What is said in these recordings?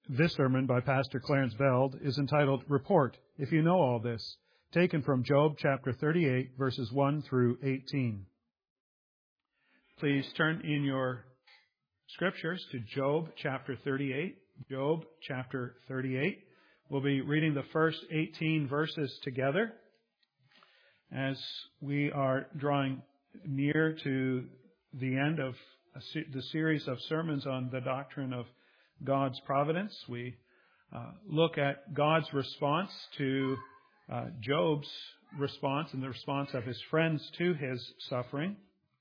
This sermon by Pastor Clarence Veld is entitled Report, If You Know All This, taken from Job chapter 38, verses 1 through 18. Please turn in your scriptures to Job chapter 38. Job chapter 38. We'll be reading the first 18 verses together as we are drawing near to the end of the series of sermons on the doctrine of God's providence. We look at God's response to Job's response and the response of his friends to his suffering.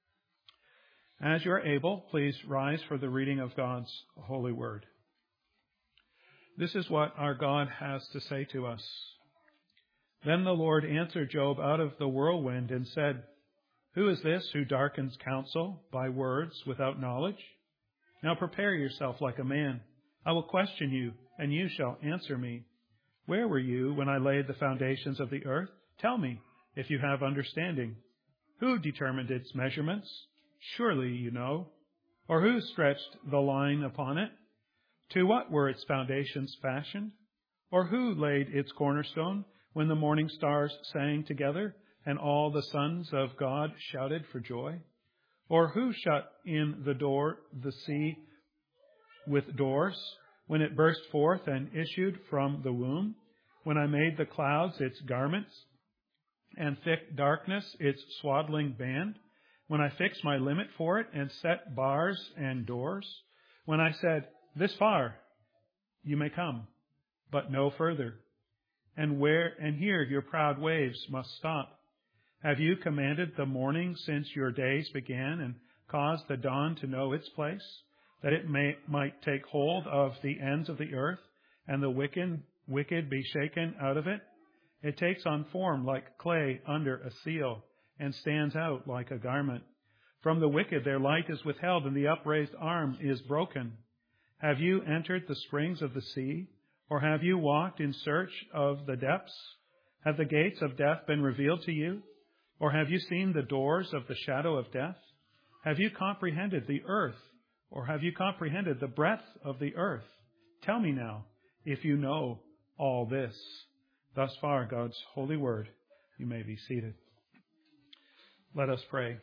As you're able, please rise for the reading of God's holy word. This is what our God has to say to us. Then the Lord answered Job out of the whirlwind and said, "Who is this who darkens counsel by words without knowledge? Now prepare yourself like a man. I will question you, and you shall answer me. Where were you when I laid the foundations of the earth? Tell me, if you have understanding. Who determined its measurements? Surely you know. Or who stretched the line upon it? To what were its foundations fashioned? Or who laid its cornerstone when the morning stars sang together and all the sons of God shouted for joy? Or who shut in the sea with doors, when it burst forth and issued from the womb, when I made the clouds its garments, and thick darkness its swaddling band, when I fixed my limit for it and set bars and doors, when I said, 'This far you may come, but no further,' and here your proud waves must stop. Have you commanded the morning since your days began, and caused the dawn to know its place, that it might take hold of the ends of the earth, and the wicked be shaken out of it? It takes on form like clay under a seal, and stands out like a garment. From the wicked their light is withheld, and the upraised arm is broken. Have you entered the springs of the sea, or have you walked in search of the depths? Have the gates of death been revealed to you, or have you seen the doors of the shadow of death? Have you comprehended the earth, or have you comprehended the breadth of the earth? Tell me now, if you know all this." Thus far, God's holy word. You may be seated. Let us pray.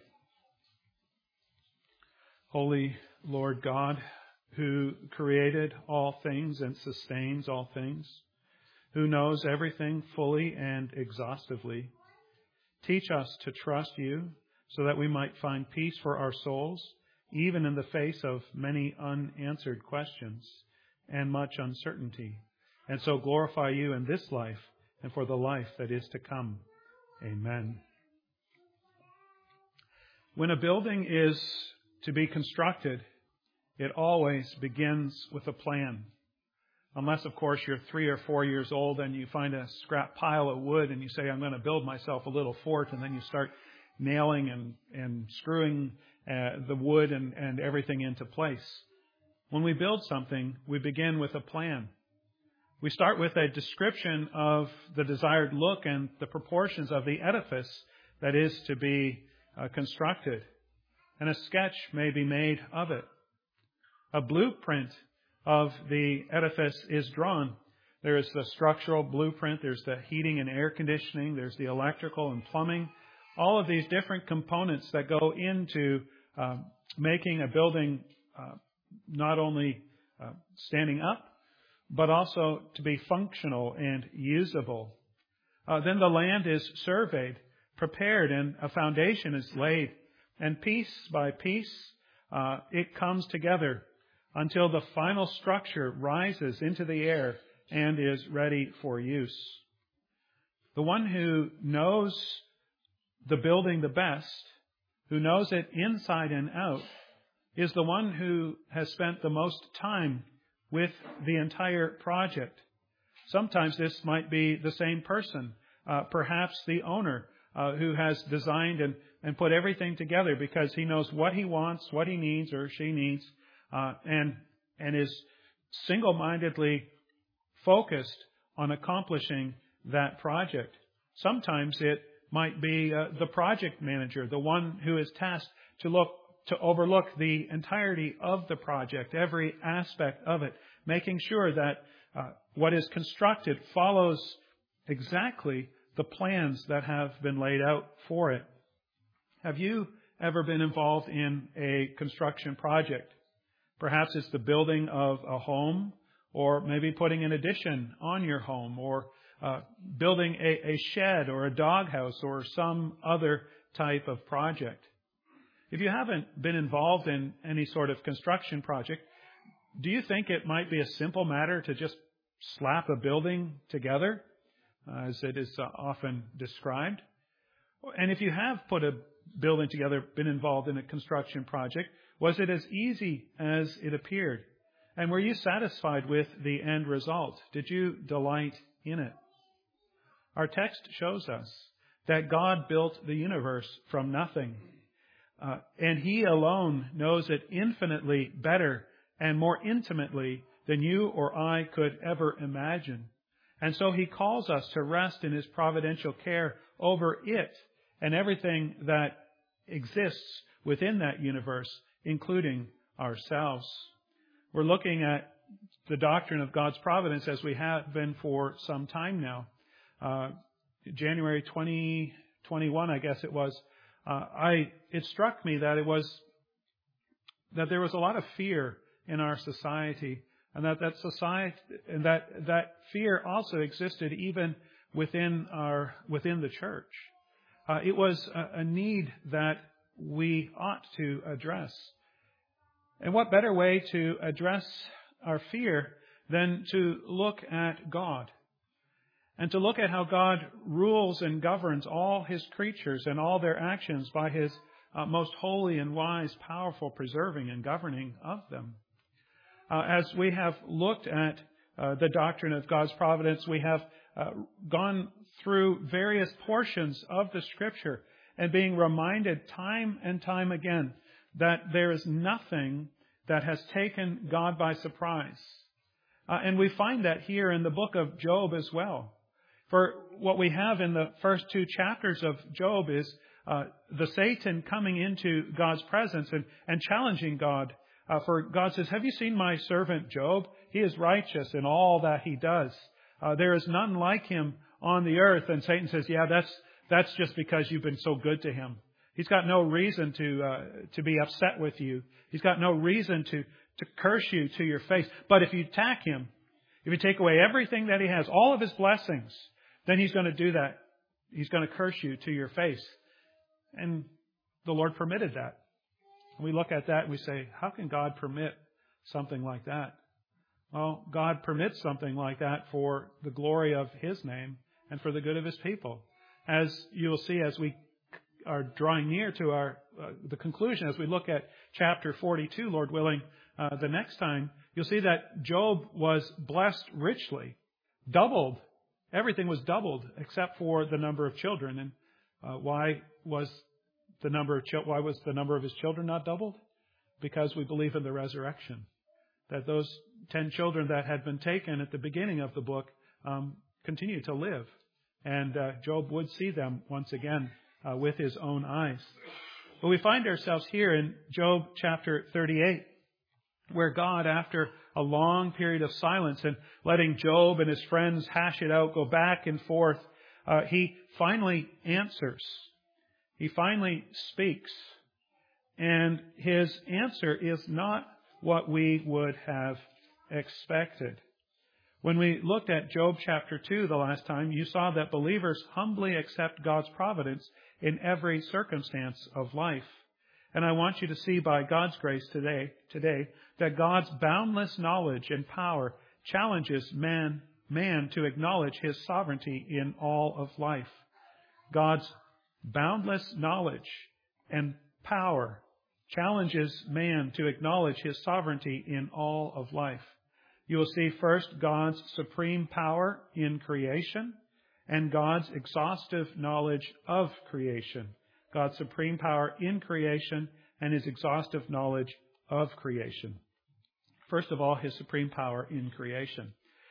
Holy Lord God, who created all things and sustains all things, who knows everything fully and exhaustively, teach us to trust you so that we might find peace for our souls, even in the face of many unanswered questions and much uncertainty, and so glorify you in this life and for the life that is to come. Amen. When a building is to be constructed, it always begins with a plan. Unless, of course, you're 3 or 4 years old and you find a scrap pile of wood and you say, "I'm going to build myself a little fort," and then you start nailing and screwing the wood and everything into place. When we build something, we begin with a plan. We start with a description of the desired look and the proportions of the edifice that is to be constructed, and a sketch may be made of it. A blueprint of the edifice is drawn. There is the structural blueprint, there's the heating and air conditioning, there's the electrical and plumbing, all of these different components that go into making a building not only standing up, but also to be functional and usable. Then the land is surveyed, prepared, and a foundation is laid. And piece by piece, it comes together until the final structure rises into the air and is ready for use. The one who knows the building the best, who knows it inside and out, is the one who has spent the most time with the entire project. Sometimes this might be the same person, perhaps the owner, who has designed and put everything together because he knows what he wants, what he needs or she needs, and is single-mindedly focused on accomplishing that project. Sometimes it might be the project manager, the one who is tasked to overlook the entirety of the project, every aspect of it, making sure that what is constructed follows exactly the plans that have been laid out for it. Have you ever been involved in a construction project? Perhaps it's the building of a home, or maybe putting an addition on your home, or building a shed or a doghouse or some other type of project. If you haven't been involved in any sort of construction project, do you think it might be a simple matter to just slap a building together, as it is often described? And if you have put a building together, been involved in a construction project, was it as easy as it appeared? And were you satisfied with the end result? Did you delight in it? Our text shows us that God built the universe from nothing. And He alone knows it infinitely better and more intimately than you or I could ever imagine. And so He calls us to rest in His providential care over it and everything that exists within that universe, including ourselves. We're looking at the doctrine of God's providence as we have been for some time now. January 2021, I guess it was. It struck me that there was a lot of fear in our society, and that fear also existed even within the church. It was a need that we ought to address. And what better way to address our fear than to look at God, and to look at how God rules and governs all His creatures and all their actions by His most holy and wise, powerful preserving and governing of them. As we have looked at the doctrine of God's providence, we have gone through various portions of the Scripture and being reminded time and time again that there is nothing that has taken God by surprise. And we find that here in the book of Job as well. For what we have in the first 2 chapters of Job is the Satan coming into God's presence and challenging God. For God says, "Have you seen my servant Job? He is righteous in all that he does. There is none like him on the earth." And Satan says, "Yeah, that's just because you've been so good to him. He's got no reason to be upset with you. He's got no reason to curse you to your face. But if you attack him, if you take away everything that he has, all of his blessings, then he's going to do that. He's going to curse you to your face." And the Lord permitted that. We look at that and we say, how can God permit something like that? Well, God permits something like that for the glory of His name and for the good of His people. As you will see as we are drawing near to the conclusion, as we look at chapter 42, Lord willing, the next time, you'll see that Job was blessed richly, doubled. Everything was doubled except for the number of children. And why was the number of his children not doubled? Because we believe in the resurrection, that those 10 children that had been taken at the beginning of the book continue to live, and Job would see them once again with his own eyes. But we find ourselves here in Job chapter 38, where God, after a long period of silence and letting Job and his friends hash it out, go back and forth, He finally answers. He finally speaks. And His answer is not what we would have expected. When we looked at Job chapter 2 the last time, you saw that believers humbly accept God's providence in every circumstance of life. And I want you to see by God's grace today that God's boundless knowledge and power challenges man to acknowledge His sovereignty in all of life. God's boundless knowledge and power challenges man to acknowledge His sovereignty in all of life. You will see first God's supreme power in creation and God's exhaustive knowledge of creation. God's supreme power in creation and His exhaustive knowledge of creation. First of all, His supreme power in creation.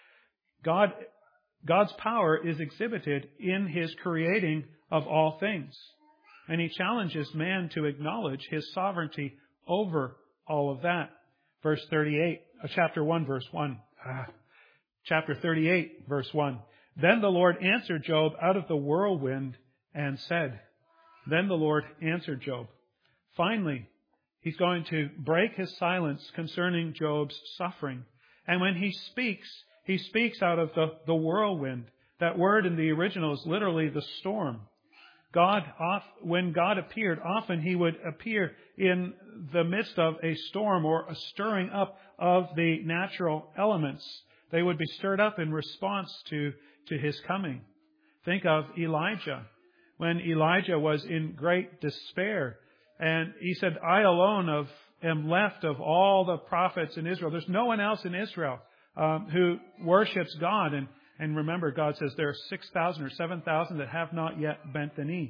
God's power is exhibited in His creating of all things. And He challenges man to acknowledge His sovereignty over all of that. Chapter 1, verse 1. chapter 38, verse 1. Then the Lord answered Job out of the whirlwind and said. Then the Lord answered Job. Finally, He's going to break His silence concerning Job's suffering. And when He speaks out of the whirlwind. That word in the original is literally the storm. When God appeared, often He would appear in the midst of a storm or a stirring up of the natural elements. They would be stirred up in response to His coming. Think of Elijah. When Elijah was in great despair, and he said, I alone am left of all the prophets in Israel. There's no one else in Israel who worships God. And remember, God says there are 6,000 or 7,000 that have not yet bent the knee.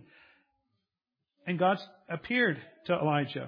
And God appeared to Elijah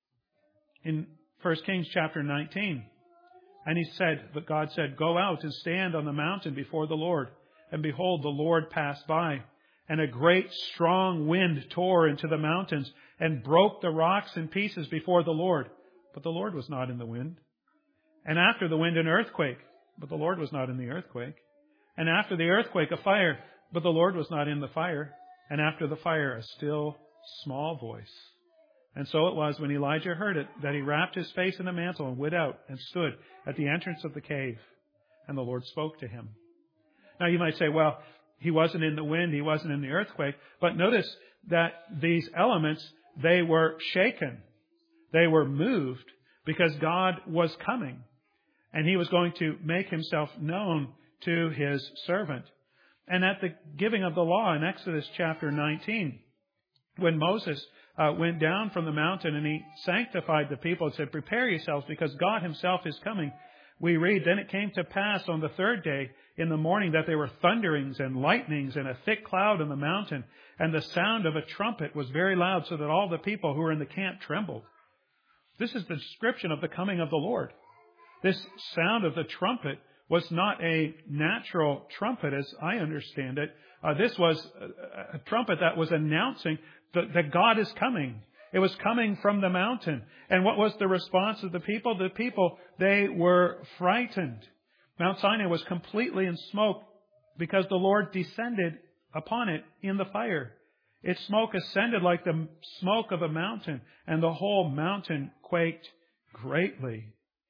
in 1 Kings chapter 19. And but God said, go out and stand on the mountain before the Lord. And behold, the Lord passed by. And a great strong wind tore into the mountains and broke the rocks in pieces before the Lord. But the Lord was not in the wind. And after the wind, an earthquake. But the Lord was not in the earthquake. And after the earthquake, a fire. But the Lord was not in the fire. And after the fire, a still small voice. And so it was when Elijah heard it that he wrapped his face in a mantle and went out and stood at the entrance of the cave. And the Lord spoke to him. Now you might say, well, he wasn't in the wind, he wasn't in the earthquake. But notice that these elements, they were shaken. They were moved because God was coming. And He was going to make Himself known to His servant. And at the giving of the law in Exodus chapter 19, when Moses went down from the mountain and he sanctified the people and said, prepare yourselves because God Himself is coming, we read, then it came to pass on the third day in the morning that there were thunderings and lightnings and a thick cloud on the mountain, and the sound of a trumpet was very loud, so that all the people who were in the camp trembled. This is the description of the coming of the Lord. This sound of the trumpet was not a natural trumpet as I understand it. This was a trumpet that was announcing that God is coming. It was coming from the mountain. And what was the response of the people? The people, they were frightened. Mount Sinai was completely in smoke because the Lord descended upon it in the fire. Its smoke ascended like the smoke of a mountain, and the whole mountain quaked greatly.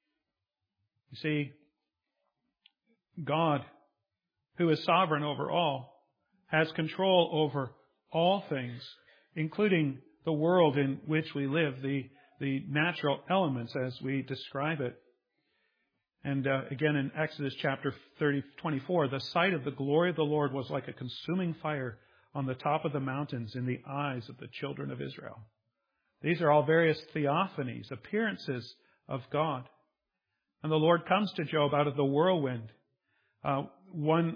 You see, God, who is sovereign over all, has control over all things, including the world in which we live, the natural elements as we describe it. And again in Exodus chapter 24, the sight of the glory of the Lord was like a consuming fire on the top of the mountains in the eyes of the children of Israel. These are all various theophanies, appearances of God. And the Lord comes to Job out of the whirlwind. One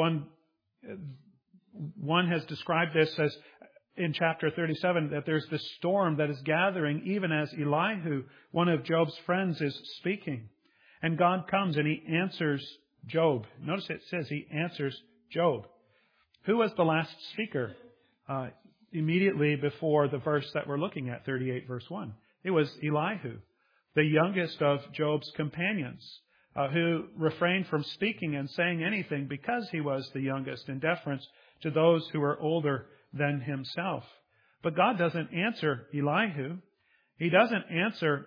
has described this as in chapter 37 that there's this storm that is gathering even as Elihu, one of Job's friends, is speaking. And God comes and He answers Job. Notice it says He answers Job. Who was the last speaker immediately before the verse that we're looking at, 38 verse 1? It was Elihu, the youngest of Job's companions, who refrained from speaking and saying anything because he was the youngest in deference to those who were older than himself. But God doesn't answer Elihu. He doesn't answer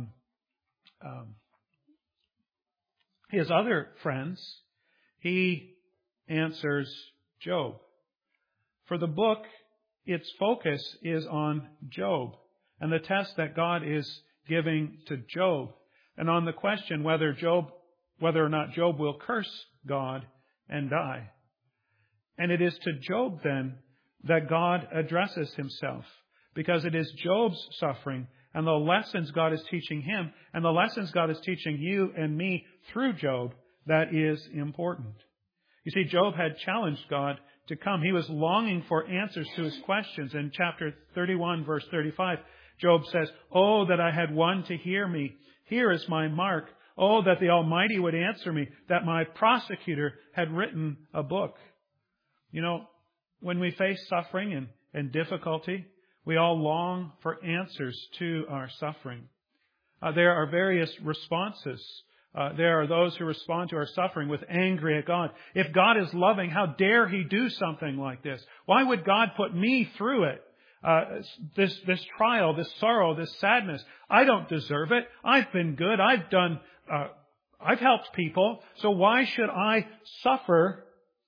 his other friends. He answers Job. For the book, its focus is on Job and the test that God is giving to Job, and on the question whether or not Job will curse God and die. And it is to Job then that God addresses Himself, because it is Job's suffering and the lessons God is teaching him and the lessons God is teaching you and me through Job that is important. You see, Job had challenged God to come. He was longing for answers to his questions. In chapter 31, verse 35, Job says, "Oh, that I had one to hear me. Here is my mark. Oh, that the Almighty would answer me, that my prosecutor had written a book." You know, when we face suffering and difficulty, we all long for answers to our suffering. There are various responses. There are those who respond to our suffering with anger at God. If God is loving, how dare He do something like this? Why would God put me through it? This trial, this sorrow, this sadness. I don't deserve it. I've been good. I've helped people. So why should I suffer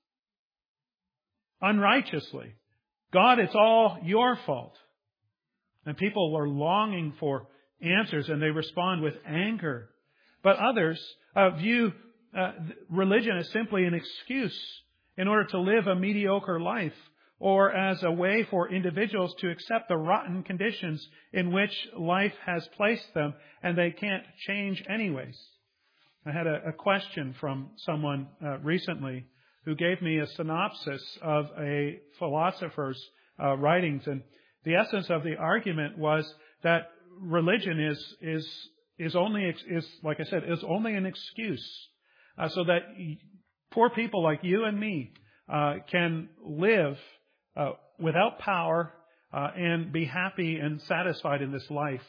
unrighteously? God, it's all your fault. And people are longing for answers, and they respond with anger. But others view religion as simply an excuse in order to live a mediocre life, or as a way for individuals to accept the rotten conditions in which life has placed them, and they can't change anyways. I had a question from someone recently who gave me a synopsis of a philosopher's writings, and the essence of the argument was that religion is only, like I said, is only an excuse, so that poor people like you and me can live without power and be happy and satisfied in this life,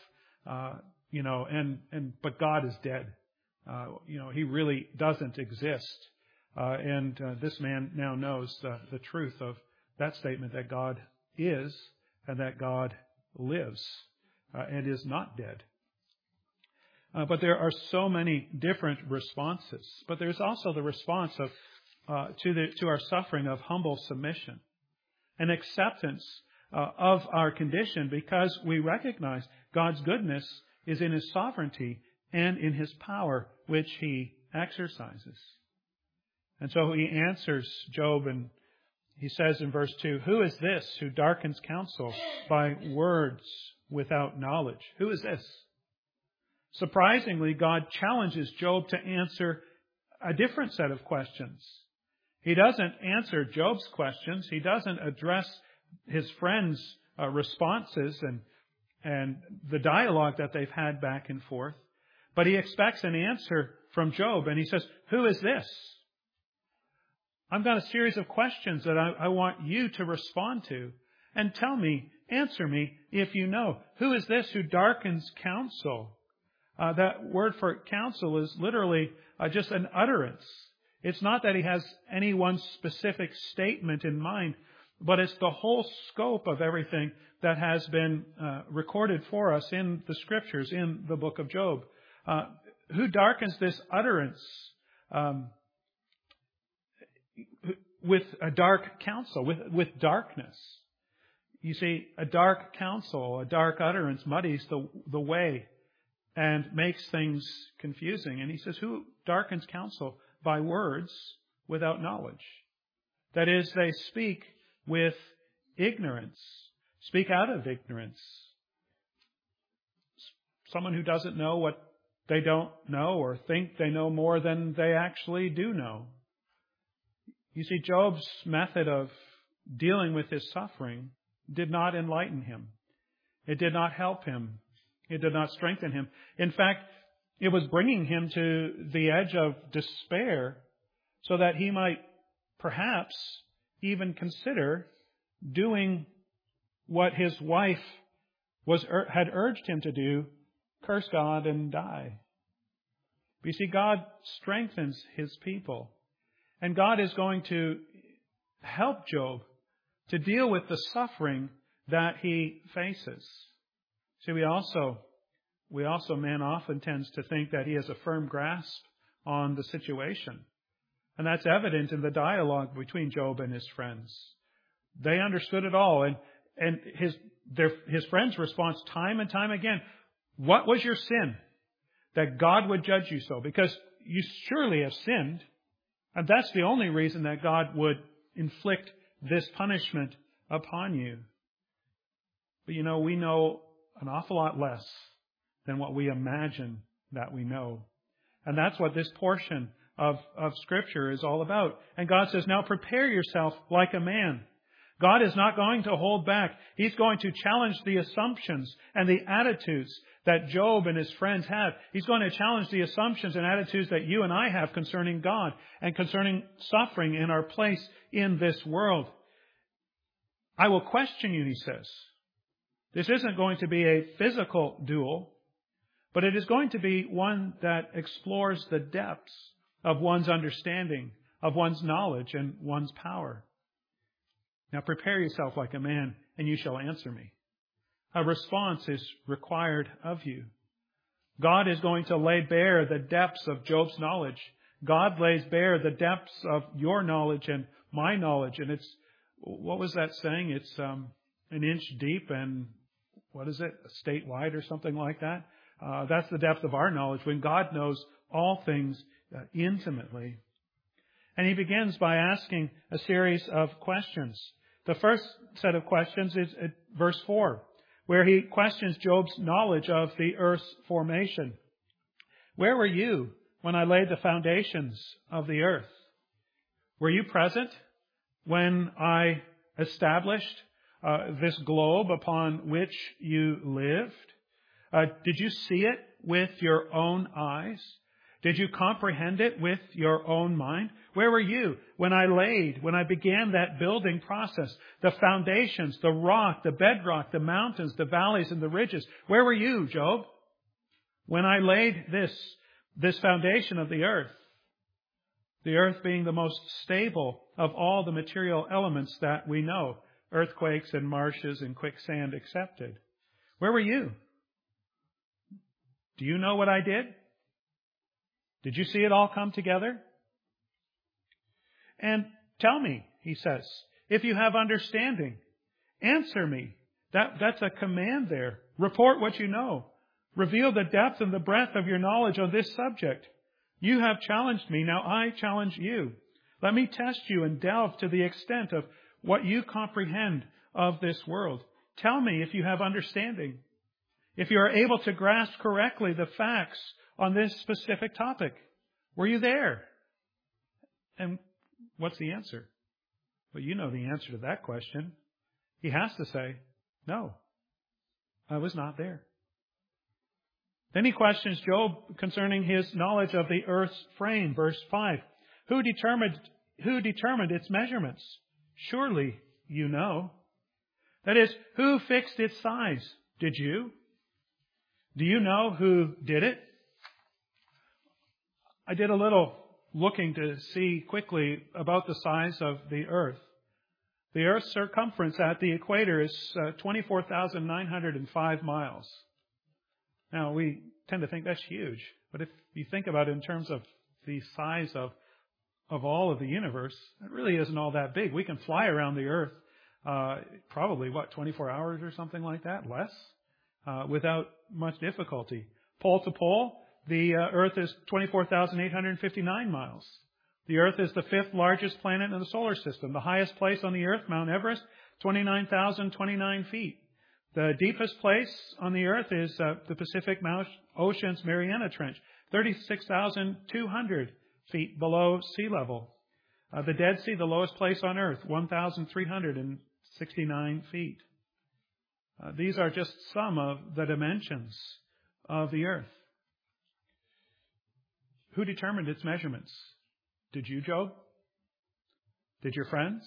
but God is dead. He really doesn't exist, and this man now knows the truth of that statement, that God is and that God lives and is not dead. But there are so many different responses. But there's also the response to our suffering of humble submission, an acceptance of our condition, because we recognize God's goodness is in His sovereignty and in His power, which He exercises. And so He answers Job, and He says in verse 2, "Who is this who darkens counsel by words without knowledge?" Who is this? Surprisingly, God challenges Job to answer a different set of questions. He doesn't answer Job's questions. He doesn't address his friends' responses and the dialogue that they've had back and forth. But He expects an answer from Job, and He says, "Who is this?" I've got a series of questions that I want you to respond to. And tell me, answer me if you know. Who is this who darkens counsel? That word for counsel is literally just an utterance. It's not that he has any one specific statement in mind, but it's the whole scope of everything that has been recorded for us in the Scriptures, in the book of Job. Who darkens this utterance with a dark counsel, with darkness? You see, a dark counsel, a dark utterance muddies the way and makes things confusing. And He says, who darkens counsel by words without knowledge? That is, they speak with ignorance, speak out of ignorance. Someone who doesn't know what they don't know, or think they know more than they actually do know. You see, Job's method of dealing with his suffering did not enlighten him. It did not help him. It did not strengthen him. In fact, it was bringing him to the edge of despair, so that he might perhaps even consider doing what his wife had urged him to do, curse God and die. But you see, God strengthens His people. And God is going to help Job to deal with the suffering that he faces. See, man often tends to think that he has a firm grasp on the situation. And that's evident in the dialogue between Job and his friends. They understood it all. And his friends' response time and time again, "What was your sin that God would judge you so? Because you surely have sinned. And that's the only reason that God would inflict this punishment upon you." But we know an awful lot less than what we imagine that we know. And that's what this portion of Scripture is all about. And God says, now prepare yourself like a man. God is not going to hold back. He's going to challenge the assumptions and the attitudes that Job and his friends have. He's going to challenge the assumptions and attitudes that you and I have concerning God and concerning suffering in our place in this world. I will question you, he says. This isn't going to be a physical duel, but it is going to be one that explores the depths of one's understanding, of one's knowledge, and one's power. Now prepare yourself like a man, and you shall answer me. A response is required of you. God is going to lay bare the depths of Job's knowledge. God lays bare the depths of your knowledge and my knowledge. And it's, what was that saying? It's an inch deep and, what is it, a state wide or something like that? That's the depth of our knowledge, when God knows all things intimately. And he begins by asking a series of questions. The first set of questions is at verse 4, where he questions Job's knowledge of the earth's formation. Where were you when I laid the foundations of the earth? Were you present when I established this globe upon which you lived? Did you see it with your own eyes? Did you comprehend it with your own mind? Where were you when I began that building process? The foundations, the rock, the bedrock, the mountains, the valleys, and the ridges. Where were you, Job, when I laid this foundation of the earth? The earth being the most stable of all the material elements that we know, earthquakes and marshes and quicksand accepted. Where were you? Do you know what I did? Did you see it all come together? And tell me, he says, if you have understanding, answer me. That's a command there. Report what you know. Reveal the depth and the breadth of your knowledge on this subject. You have challenged me, now I challenge you. Let me test you and delve to the extent of what you comprehend of this world. Tell me if you have understanding. If you are able to grasp correctly the facts on this specific topic. Were you there? And what's the answer? Well, you know the answer to that question. He has to say, no, I was not there. Then he questions Job concerning his knowledge of the earth's frame. Verse 5. Who determined its measurements? Surely you know. That is, who fixed its size? Did you? Do you know who did it? I did a little looking to see quickly about the size of the earth. The earth's circumference at the equator is 24,905 miles. Now, we tend to think that's huge, but if you think about it in terms of the size of all of the universe, it really isn't all that big. We can fly around the earth probably, 24 hours or something like that, less, without much difficulty. Pole to pole, the earth is 24,859 miles. The earth is the fifth largest planet in the solar system. The highest place on the earth, Mount Everest, 29,029 feet. The deepest place on the earth is the Pacific Ocean's Mariana Trench, 36,200 feet below sea level. The Dead Sea, the lowest place on earth, 1,369 feet. These are just some of the dimensions of the earth. Who determined its measurements? Did you, Job? Did your friends?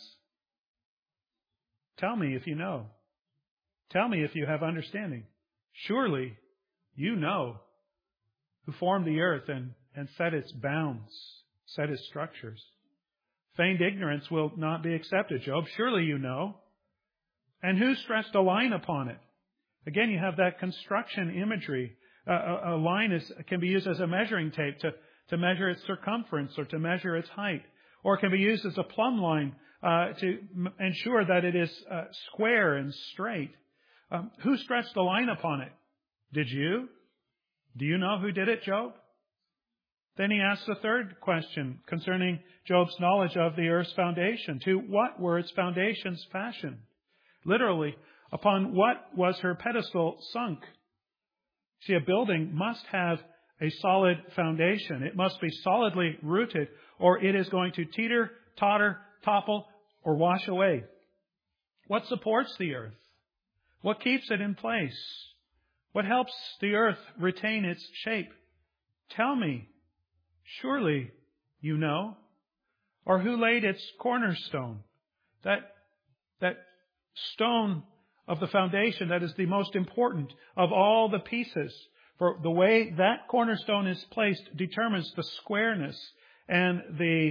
Tell me if you know. Tell me if you have understanding. Surely you know who formed the earth and set its bounds, set its structures. Feigned ignorance will not be accepted, Job. Surely you know. And who stretched a line upon it? Again, you have that construction imagery. A line can be used as a measuring tape to measure its circumference or to measure its height. Or it can be used as a plumb line to ensure that it is square and straight. Who stretched the line upon it? Did you? Do you know who did it, Job? Then he asks the third question concerning Job's knowledge of the earth's foundation. To what were its foundations fashioned? Literally, upon what was her pedestal sunk? See, a building must have a solid foundation. It must be solidly rooted, or it is going to teeter, totter, topple, or wash away. What supports the earth? What keeps it in place? What helps the earth retain its shape? Tell me, surely you know. Or who laid its cornerstone? That stone of the foundation that is the most important of all the pieces. For the way that cornerstone is placed determines the squareness and the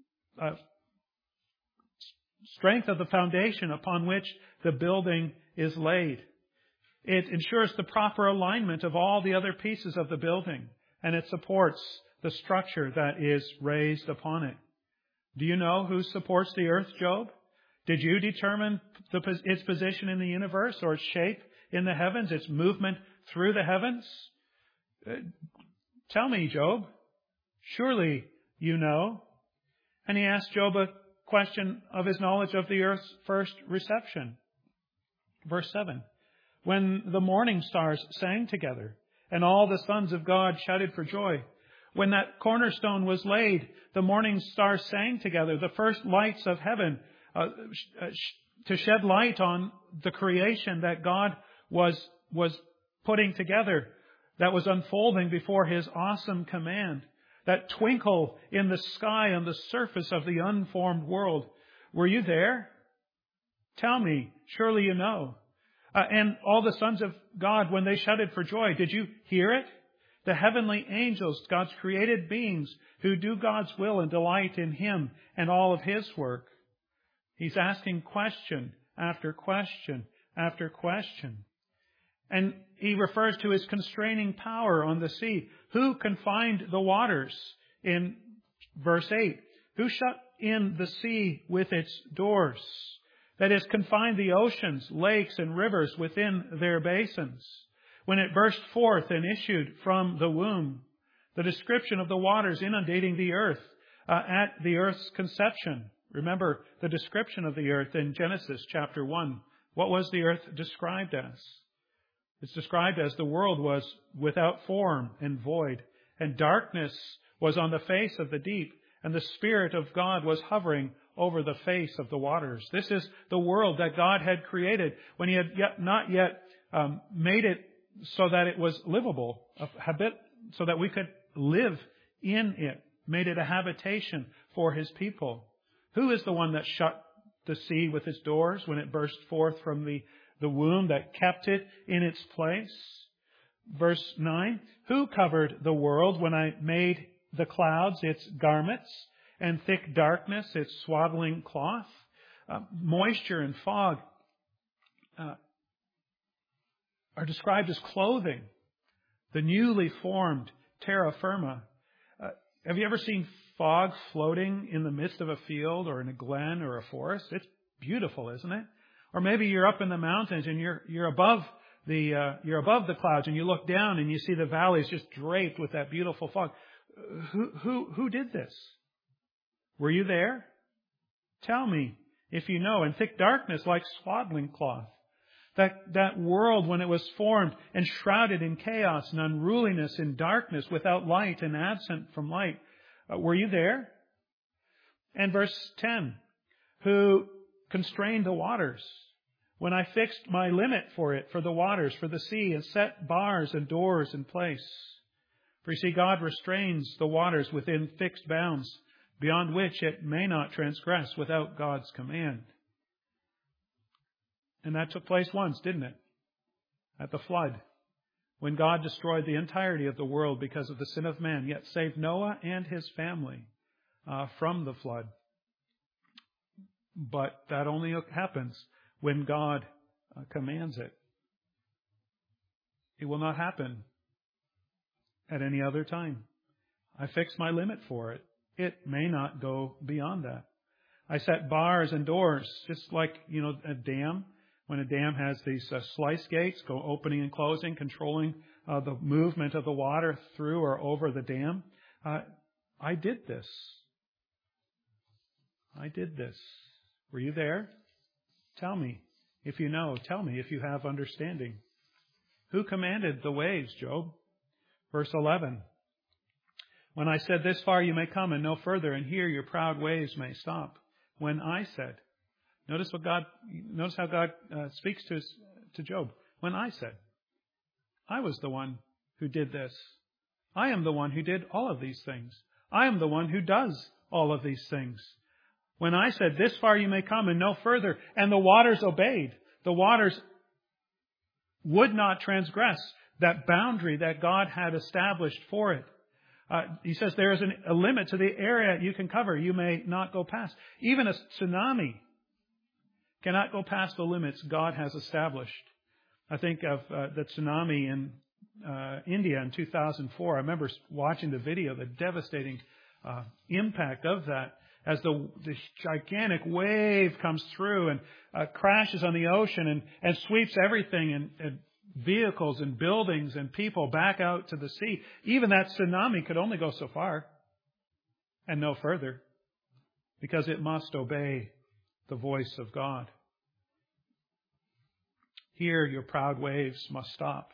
strength of the foundation upon which the building is laid. It ensures the proper alignment of all the other pieces of the building, and it supports the structure that is raised upon it. Do you know who supports the earth, Job? Did you determine its position in the universe, or its shape in the heavens, its movement through the heavens? Tell me, Job. Surely you know. And he asked Job a question of his knowledge of the earth's first reception. Verse 7. When the morning stars sang together, and all the sons of God shouted for joy. When that cornerstone was laid, the morning stars sang together, the first lights of heaven, to shed light on the creation that God was putting together, that was unfolding before His awesome command. That twinkle in the sky on the surface of the unformed world. Were you there? Tell me, surely you know. And all the sons of God, when they shouted for joy, did you hear it? The heavenly angels, God's created beings who do God's will and delight in Him and all of His work. He's asking question after question after question. And he refers to His constraining power on the sea. Who confined the waters? In verse 8. Who shut in the sea with its doors? That is, confined the oceans, lakes, and rivers within their basins. When it burst forth and issued from the womb, the description of the waters inundating the earth at the earth's conception. Remember the description of the earth in Genesis chapter 1. What was the earth described as? It's described as the world was without form and void, and darkness was on the face of the deep, and the Spirit of God was hovering over the face of the waters. This is the world that God had created when He had not yet made it so that it was livable, so that we could live in it, made it a habitation for His people. Who is the one that shut the sea with its doors when it burst forth from the womb, that kept it in its place? Verse 9, who covered the world when I made the clouds its garments and thick darkness its swaddling cloth? Moisture and fog are described as clothing, the newly formed terra firma. Have you ever seen fog floating in the midst of a field or in a glen or a forest? It's beautiful, isn't it? Or maybe you're up in the mountains and you're above the clouds and you look down and you see the valleys just draped with that beautiful fog. Who did this? Were you there? Tell me if you know. And thick darkness like swaddling cloth. That world when it was formed, enshrouded in chaos and unruliness, in darkness, without light and absent from light. Were you there? And verse 10, who constrained the waters when I fixed my limit for it, for the waters, for the sea, and set bars and doors in place. For you see, God restrains the waters within fixed bounds, beyond which it may not transgress without God's command. And that took place once, didn't it? At the flood, when God destroyed the entirety of the world because of the sin of man, yet saved Noah and his family from the flood. But that only happens when God commands it. It will not happen at any other time. I fixed my limit for it. It may not go beyond that. I set bars and doors, just like, a dam. When a dam has these sluice gates, go opening and closing, controlling the movement of the water through or over the dam. I did this. I did this. Were you there? Tell me if you know. Tell me if you have understanding. Who commanded the waves, Job? Verse 11. When I said, this far you may come and no further, and here your proud waves may stop. When I said, notice how God speaks to Job. When I said, I was the one who did this. I am the one who did all of these things. I am the one who does all of these things. When I said, this far you may come and no further, and the waters obeyed. The waters would not transgress. that boundary that God had established for it. He says there is a limit to the area you can cover. You may not go past. Even a tsunami cannot go past the limits God has established. I think of the tsunami in India in 2004. I remember watching the video, the devastating impact of that as the gigantic wave comes through and crashes on the ocean and sweeps everything and vehicles and buildings and people back out to the sea. Even that tsunami could only go so far and no further because it must obey the voice of God. Here, your proud waves must stop.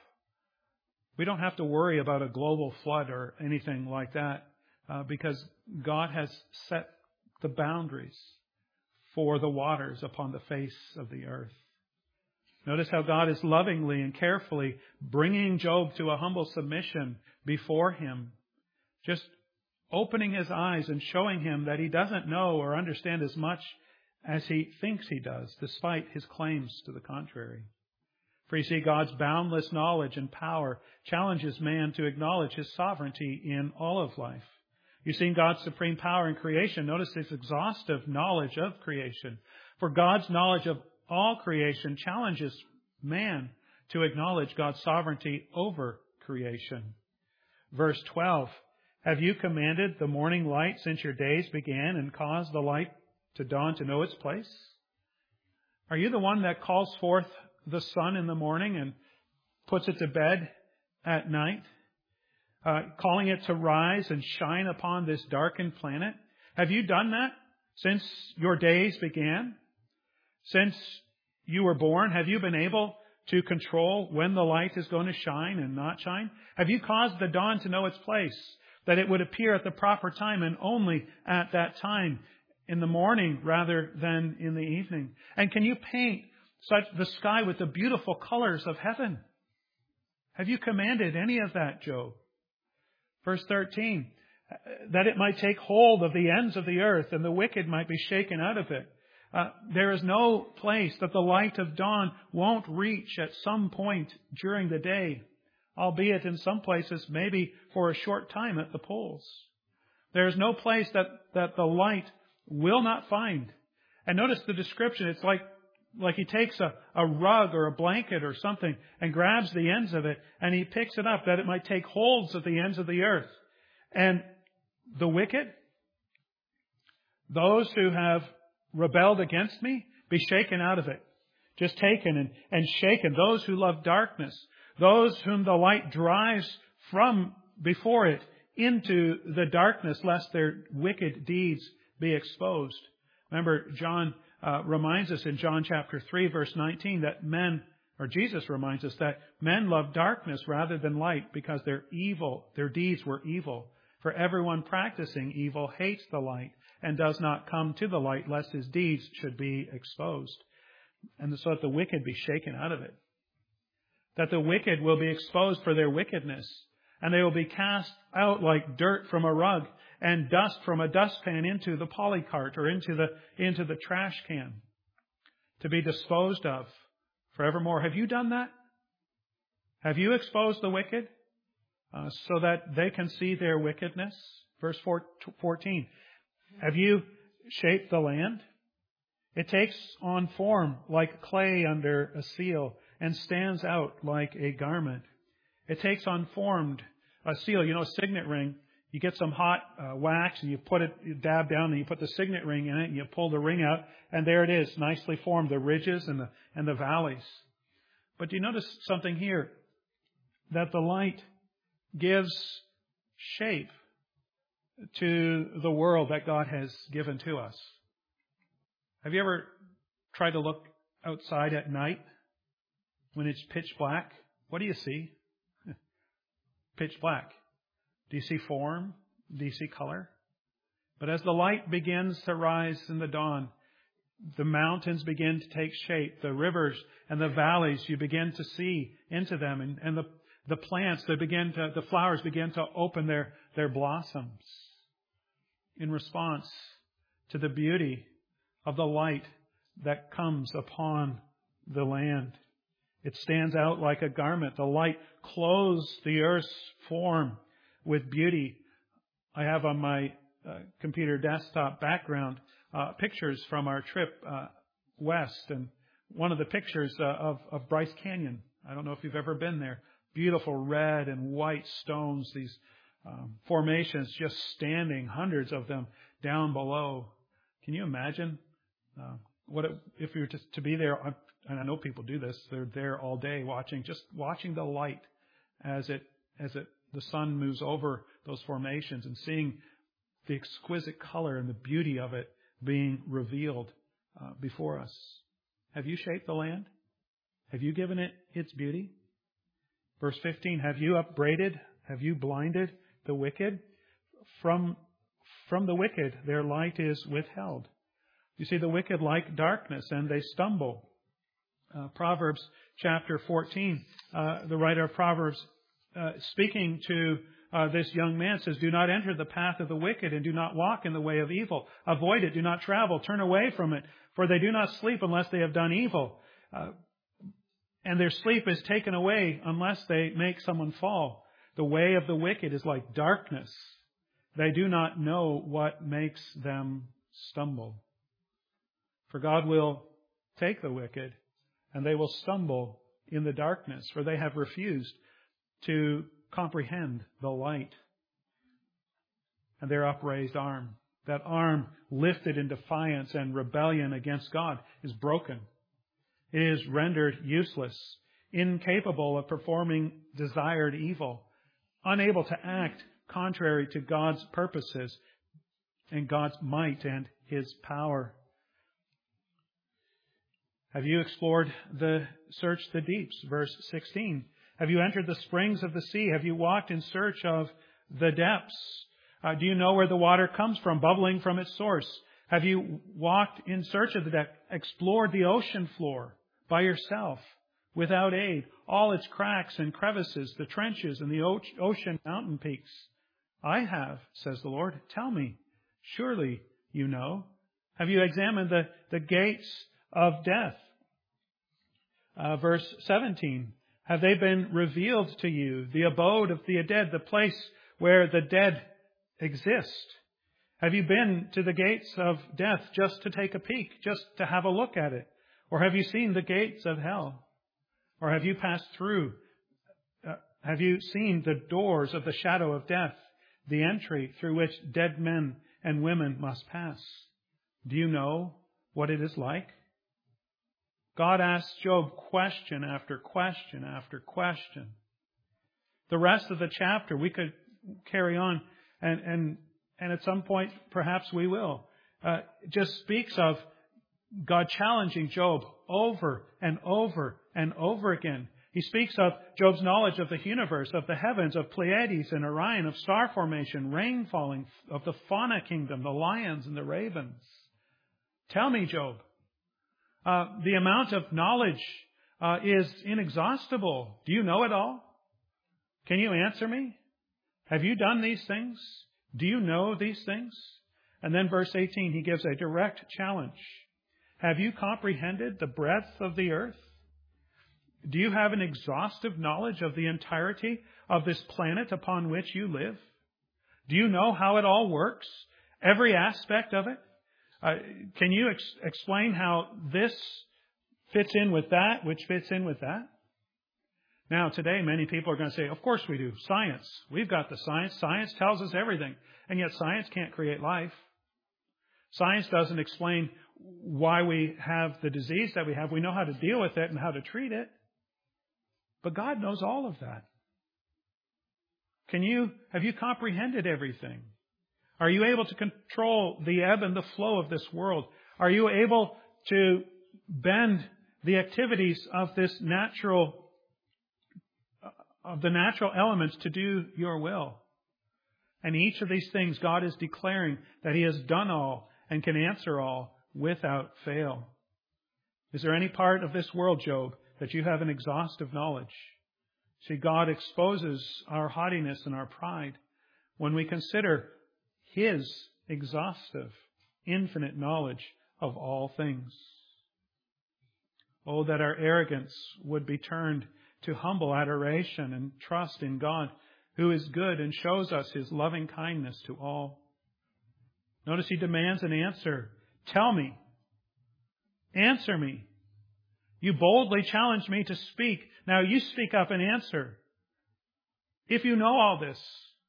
We don't have to worry about a global flood or anything like that because God has set the boundaries for the waters upon the face of the earth. Notice how God is lovingly and carefully bringing Job to a humble submission before Him, just opening his eyes and showing him that he doesn't know or understand as much as he thinks he does, despite his claims to the contrary. For you see, God's boundless knowledge and power challenges man to acknowledge His sovereignty in all of life. You've seen God's supreme power in creation. Notice His exhaustive knowledge of creation. For God's knowledge of all creation challenges man to acknowledge God's sovereignty over creation. Verse 12, have you commanded the morning light since your days began and caused the light to dawn to know its place? Are you the one that calls forth the sun in the morning and puts it to bed at night, calling it to rise and shine upon this darkened planet? Have you done that since your days began? Since you were born, have you been able to control when the light is going to shine and not shine? Have you caused the dawn to know its place, that it would appear at the proper time and only at that time, in the morning rather than in the evening? And can you paint the sky with the beautiful colors of heaven? Have you commanded any of that, Job? Verse 13, that it might take hold of the ends of the earth and the wicked might be shaken out of it. There is no place that the light of dawn won't reach at some point during the day, albeit in some places maybe for a short time at the poles. There is no place that the light will not find. And notice the description. It's like he takes a rug or a blanket or something and grabs the ends of it and he picks it up that it might take holds of the ends of the earth. And the wicked, those who have rebelled against me, be shaken out of it. Just taken and shaken. Those who love darkness, those whom the light drives from before it into the darkness, lest their wicked deeds be exposed. Remember, John reminds us in John chapter 3, verse 19, that Jesus reminds us that men love darkness rather than light because their deeds were evil. For everyone practicing evil hates the light and does not come to the light lest his deeds should be exposed. And so that the wicked be shaken out of it. That the wicked will be exposed for their wickedness. And they will be cast out like dirt from a rug and dust from a dustpan into the polycart or into the trash can to be disposed of forevermore. Have you done that? Have you exposed the wicked so that they can see their wickedness? Verse 14. Have you shaped the land? It takes on form like clay under a seal and stands out like a garment. It takes on formed a seal, a signet ring. You get some hot wax and you dab down and you put the signet ring in it and you pull the ring out and there it is, nicely formed, the ridges and the valleys. But do you notice something here? That the light gives shape to the world that God has given to us. Have you ever tried to look outside at night when it's pitch black? What do you see? Pitch black. Do you see form? Do you see color? But as the light begins to rise in the dawn, the mountains begin to take shape. The rivers and the valleys, you begin to see into them. And the plants, the flowers begin to open their blossoms in response to the beauty of the light that comes upon the land. It stands out like a garment. The light clothes the earth's form with beauty. I have on my computer desktop background pictures from our trip west, and one of the pictures of Bryce Canyon. I don't know if you've ever been there. Beautiful red and white stones, these formations just standing, hundreds of them down below. Can you imagine if you were to be there? And I know people do this. They're there all day watching the light as the sun moves over those formations and seeing the exquisite color and the beauty of it being revealed before us. Have you shaped the land? Have you given it its beauty? Verse 15, have you upbraided? Have you blinded the wicked? From the wicked, their light is withheld. You see, the wicked like darkness and they stumble. Proverbs chapter 14, the writer of Proverbs speaking to this young man says, do not enter the path of the wicked and do not walk in the way of evil. Avoid it, do not travel, turn away from it, for they do not sleep unless they have done evil. And their sleep is taken away unless they make someone fall. The way of the wicked is like darkness. They do not know what makes them stumble. For God will take the wicked, and they will stumble in the darkness, for they have refused to comprehend the light. And their upraised arm, that arm lifted in defiance and rebellion against God, is broken. It is rendered useless, incapable of performing desired evil, unable to act contrary to God's purposes and God's might and His power. Have you searched the deeps? Verse 16. Have you entered the springs of the sea? Have you walked in search of the depths? Do you know where the water comes from, bubbling from its source? Have you walked in search of the depths, explored the ocean floor by yourself, without aid, all its cracks and crevices, the trenches and the ocean mountain peaks? I have, says the Lord. Tell me, surely you know. Have you examined the gates of death? Verse 17. Have they been revealed to you, the abode of the dead, the place where the dead exist? Have you been to the gates of death just to take a peek, just to have a look at it? Or have you seen the gates of hell? Or have you passed through? Have you seen the doors of the shadow of death, the entry through which dead men and women must pass? Do you know what it is like? God asks Job question after question after question. The rest of the chapter, we could carry on, and at some point, perhaps we will, just speaks of God challenging Job over and over and over again. He speaks of Job's knowledge of the universe, of the heavens, of Pleiades and Orion, of star formation, rain falling, of the fauna kingdom, the lions and the ravens. Tell me, Job, the amount of knowledge is inexhaustible. Do you know it all? Can you answer me? Have you done these things? Do you know these things? And then verse 18, he gives a direct challenge. Have you comprehended the breadth of the earth? Do you have an exhaustive knowledge of the entirety of this planet upon which you live? Do you know how it all works? Every aspect of it? Can you explain how this fits in with that, which fits in with that? Now, today, many people are going to say, of course we do. Science. We've got the science. Science tells us everything. And yet science can't create life. Science doesn't explain why we have the disease that we have. We know how to deal with it and how to treat it. But God knows all of that. Have you comprehended everything? Are you able to control the ebb and the flow of this world? Are you able to bend the activities of the natural elements to do your will? And each of these things, God is declaring that He has done all and can answer all without fail. Is there any part of this world, Job, that you have an exhaustive knowledge? See, God exposes our haughtiness and our pride when we consider His exhaustive, infinite knowledge of all things. Oh, that our arrogance would be turned to humble adoration and trust in God, who is good and shows us His loving kindness to all. Notice He demands an answer. Tell me. Answer me. You boldly challenge me to speak. Now you speak up and answer. If you know all this,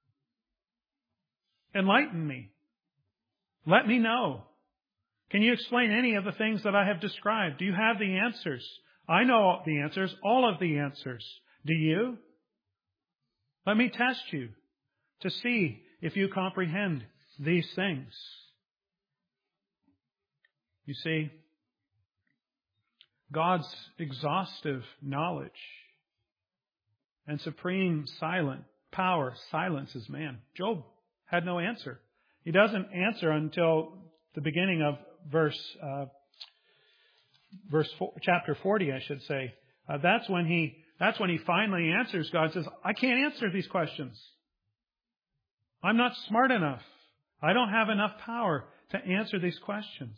enlighten me. Let me know. Can you explain any of the things that I have described? Do you have the answers? I know the answers, all of the answers. Do you? Let me test you to see if you comprehend these things. You see, God's exhaustive knowledge and supreme silent power silences man. Job had no answer. He doesn't answer until the beginning of chapter 40, I should say. That's when he finally answers. God says, I can't answer these questions. I'm not smart enough. I don't have enough power to answer these questions.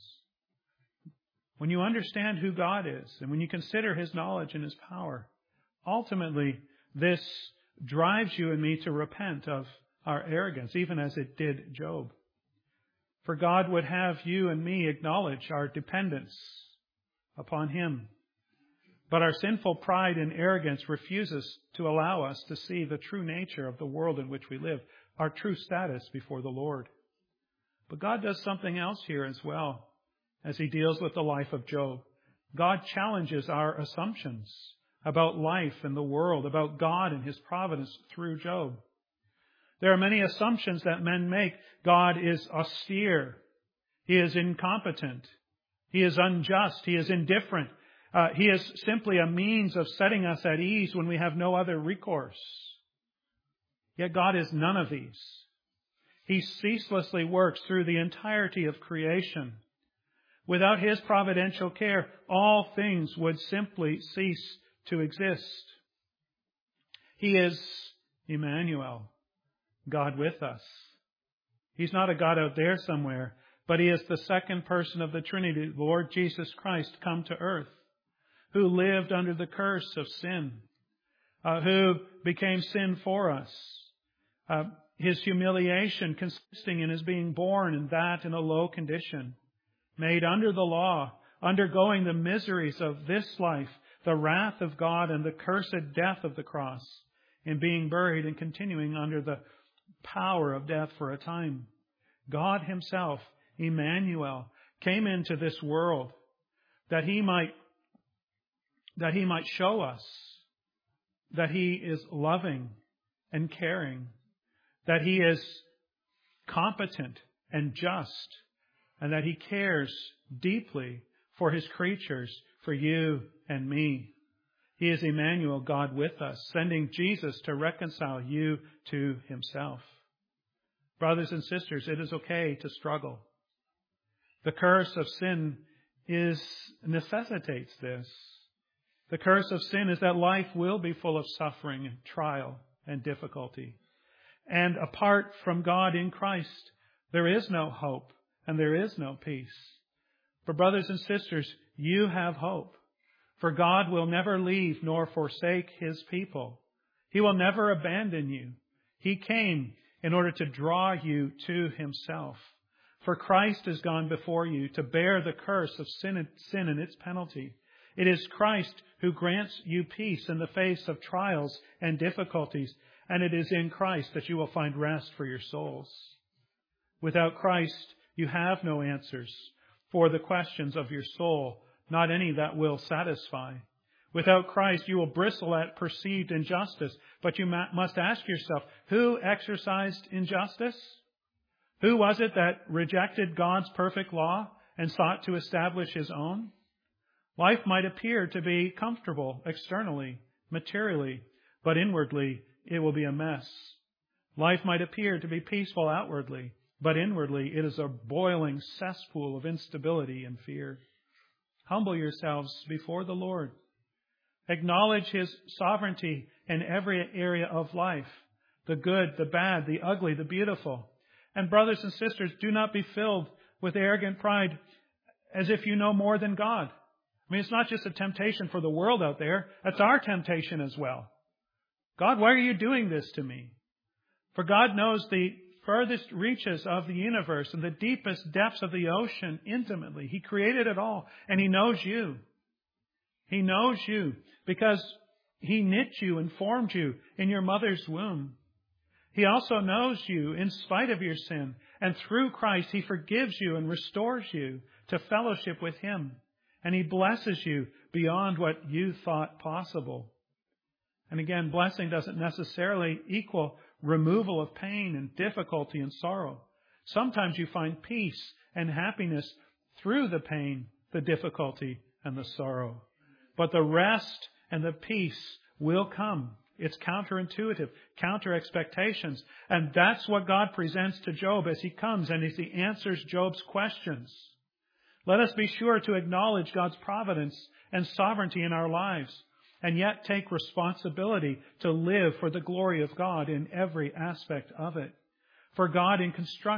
When you understand who God is and when you consider His knowledge and His power, ultimately this drives you and me to repent of our arrogance, even as it did Job. For God would have you and me acknowledge our dependence upon Him. But our sinful pride and arrogance refuses to allow us to see the true nature of the world in which we live, our true status before the Lord. But God does something else here as well as He deals with the life of Job. God challenges our assumptions about life and the world, about God and His providence through Job. There are many assumptions that men make. God is austere. He is incompetent. He is unjust. He is indifferent. He is simply a means of setting us at ease when we have no other recourse. Yet God is none of these. He ceaselessly works through the entirety of creation. Without His providential care, all things would simply cease to exist. He is Emmanuel, God with us. He's not a God out there somewhere, but He is the second person of the Trinity, Lord Jesus Christ, come to earth, who lived under the curse of sin, who became sin for us. His humiliation consisting in His being born in a low condition, made under the law, undergoing the miseries of this life, the wrath of God and the cursed death of the cross, and being buried and continuing under the power of death for a time. God Himself, Emmanuel, came into this world that He might show us that He is loving and caring, that He is competent and just, and that He cares deeply for His creatures, for you and me. He is Emmanuel, God with us, sending Jesus to reconcile you to Himself. Brothers and sisters, it is okay to struggle. The curse of sin necessitates this. The curse of sin is that life will be full of suffering and trial and difficulty. And apart from God in Christ, there is no hope and there is no peace. But brothers and sisters, you have hope. For God will never leave nor forsake His people. He will never abandon you. He came in order to draw you to Himself. For Christ has gone before you to bear the curse of sin and its penalty. It is Christ who grants you peace in the face of trials and difficulties, and it is in Christ that you will find rest for your souls. Without Christ, you have no answers for the questions of your soul, not any that will satisfy. Without Christ, you will bristle at perceived injustice, but you must ask yourself, who exercised injustice? Who was it that rejected God's perfect law and sought to establish his own? Life might appear to be comfortable externally, materially, but inwardly it will be a mess. Life might appear to be peaceful outwardly, but inwardly it is a boiling cesspool of instability and fear. Humble yourselves before the Lord. Acknowledge His sovereignty in every area of life, the good, the bad, the ugly, the beautiful. And brothers and sisters, do not be filled with arrogant pride as if you know more than God. I mean, it's not just a temptation for the world out there. It's our temptation as well. God, why are you doing this to me? For God knows the furthest reaches of the universe and the deepest depths of the ocean intimately. He created it all, and He knows you. He knows you because He knit you and formed you in your mother's womb. He also knows you in spite of your sin, and through Christ He forgives you and restores you to fellowship with Him, and He blesses you beyond what you thought possible. And again, blessing doesn't necessarily equal removal of pain and difficulty and sorrow. Sometimes you find peace and happiness through the pain, the difficulty, and the sorrow. But the rest and the peace will come. It's counterintuitive, counter expectations. And that's what God presents to Job as he comes and as he answers Job's questions. Let us be sure to acknowledge God's providence and sovereignty in our lives, and yet take responsibility to live for the glory of God in every aspect of it. For God is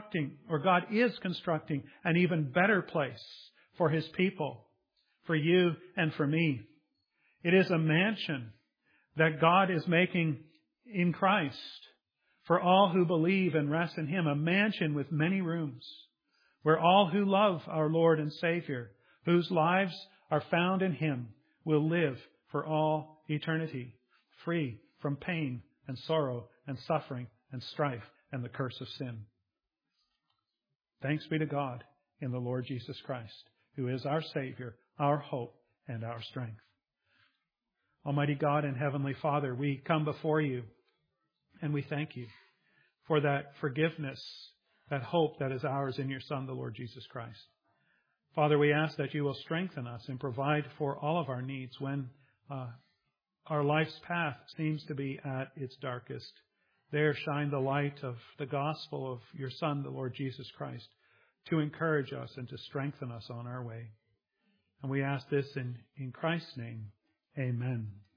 constructing an even better place for His people, for you and for me. It is a mansion that God is making in Christ for all who believe and rest in Him, a mansion with many rooms, where all who love our Lord and Savior, whose lives are found in Him, will live for all eternity, free from pain and sorrow and suffering and strife and the curse of sin. Thanks be to God in the Lord Jesus Christ, who is our Savior, our hope, and our strength. Almighty God and Heavenly Father, we come before you and we thank you for that forgiveness, that hope that is ours in your Son, the Lord Jesus Christ. Father, we ask that you will strengthen us and provide for all of our needs when our life's path seems to be at its darkest. There shine the light of the gospel of your Son, the Lord Jesus Christ, to encourage us and to strengthen us on our way. And we ask this in Christ's name. Amen.